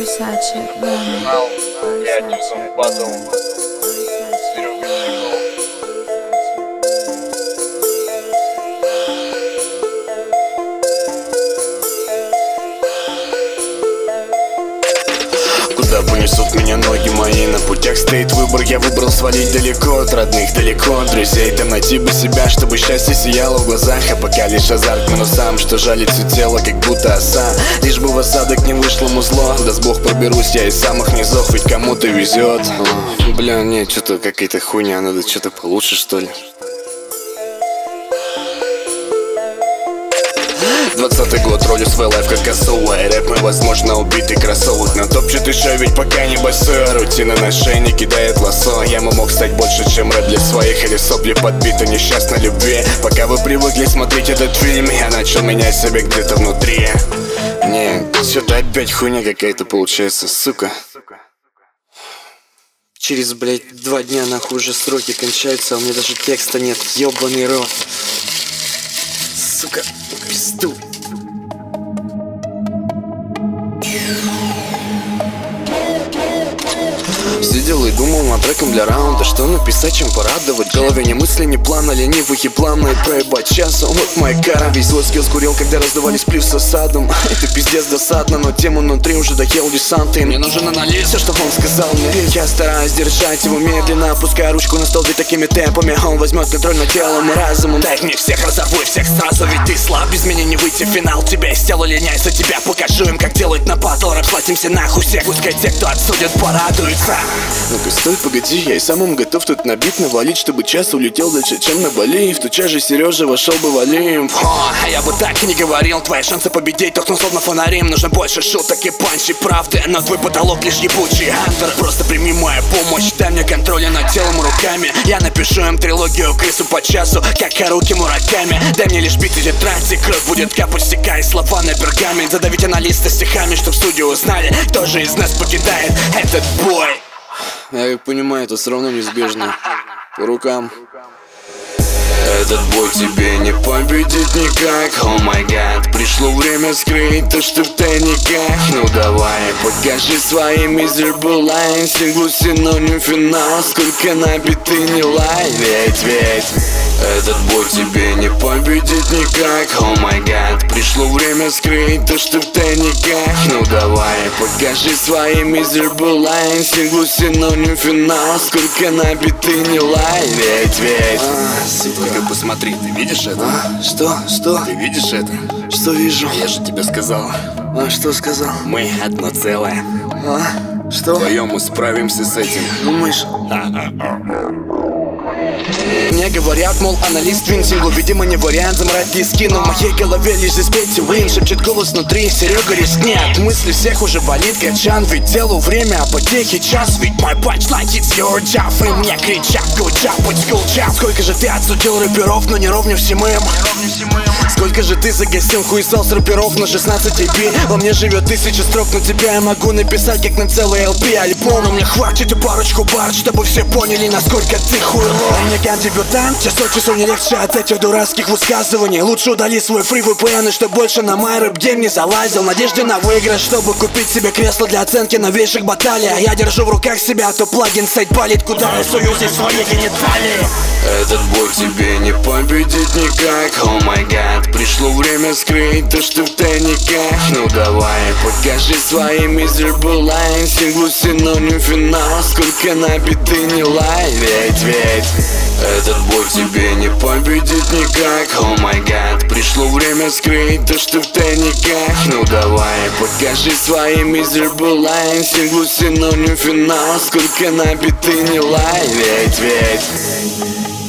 Versace, Я Дюсом Батл, Серега Чехов. Куда понесут меня ноги мои? На путях стоит выбор, я выбрал свалить далеко от родных, далеко от друзей. Там найти бы себя, чтобы счастье сияло в глазах. А пока лишь азарт минусам, что жалит все тело, как будто оса. Лишь бы в осадок не вышло музло. Даст Бог, проберусь я из самых низов, ведь кому-то везет. Бля, нет, что-то какая-то хуйня, надо что-то получше, что ли. 20-й год, ролю свой лайф как особый. Рэп мой, возможно, убитый кроссовок, но топчет еще, ведь пока не босой. Рутина на шее не кидает лосо. Я мог стать больше, чем рэп для своих. Или сопли подбиты несчастной любви. Пока вы привыкли смотреть этот фильм, я начал менять себя где-то внутри. Не, что-то опять хуйня какая-то получается, сука. Через, блядь, 2 дня нахуй уже сроки кончаются, а у меня даже текста нет, ёбаный рот. Сука, пизду. Сидел и думал над треком для раунда, что написать, чем порадовать. В голове ни мысли, ни плана, ленивых и плавно. И проебать часом, вот моя кара. Весь свой скилл скурил, когда раздавались плюсы садом. Это пиздец досадно, но тему внутри уже доел десант. И мне нужен анализ, все, что он сказал мне. Я стараюсь держать его медленно, опуская ручку на стол, ведь такими темпами он возьмет контроль над телом и разумом. Дай мне всех, разорву всех сразу, ведь ты слаб, без меня не выйти в финал. Тебя из тела линяй, за тебя покажу им, как делать на батл. Рэп схватимся нахуй всех, пускай те, кто отсудят, порадуются. Ну-ка стой, погоди, я и самым готов тут на бит навалить, чтобы час улетел дальше, чем на Бали. В ту час же Сережа вошел бы в Олимп. Я бы так и не говорил, твои шансы победить тухнут словно фонарем. Нужно больше шуток и панчи, правды, но твой потолок лишь ебучий антер. Просто прими мою помощь, дай мне контроля над телом и руками. Я напишу им трилогию крысу по часу, как Харуки Мураками. Дай мне лишь биты тетради, кровь будет капать, стекая слова на пергамент. Задавить аналиста стихами, чтоб студию узнали, кто же из нас покидает этот бой. Я как понимаю, это все равно неизбежно. По рукам. Этот бой тебе не победить никак. О май гад, пришло время скрыть то, что в тайниках. Ну давай, покажи свои miserable lines. Синглу синоним финал, сколько набиты не лай. Ведь этот бой тебе не победить никак. О май гад, пришло время скрыть то, что в тайниках. Ну давай, покажи свои miserable lines. Синглу синоним финал, сколько набиты не лай. Ведь сука, посмотри, ты видишь это? Что? Ты видишь это? Что вижу? Я же тебе сказал. Что сказал? Мы одно целое. Что? Вдвоем мы справимся с этим. Думаешь? Мне говорят, мол, аналист винсингл, видимо, не вариант замрать диски. Но в моей голове лишь здесь Петти Уин. Шепчет голос внутри, Серега, рискни. От мысли всех уже болит качан. Ведь делу время, а потехи час. Ведь мой панчлайн, it's your job. И мне кричат, good job, it's cool job. Сколько же ты отсудил рэперов, но не ровню всем им. Сколько же ты загасил хуесал с рэперов на 16 EP. Во мне живет 1000 строк, но тебя я могу написать, как на целый LP альбом. Но мне хватит и парочку бар, чтобы все поняли, насколько ты хуйло. Мне дебютант, час от часу не легче от этих дурацких высказываний. Лучше удали свой фри VPN, и чтоб больше на мой рэп-гейм не залазил. Надежде на выигрыш, чтобы купить себе кресло для оценки новейших баталий. А я держу в руках себя, то плагин сайт палит, куда я сую здесь свои гениталии. Этот бой тебе не победить никак. О май гад, пришло время скрыть то, что в тайниках. Ну давай, покажи свои miserable lines. Синглу синоним финал, сколько набиты не лай. Ведь этот бой тебе не победить никак. О май гад, пришло время скрыть то, что в тайниках. Ну давай, покажи свои miserable lines. Синглу синоним финал, сколько набиты не лай. Ведь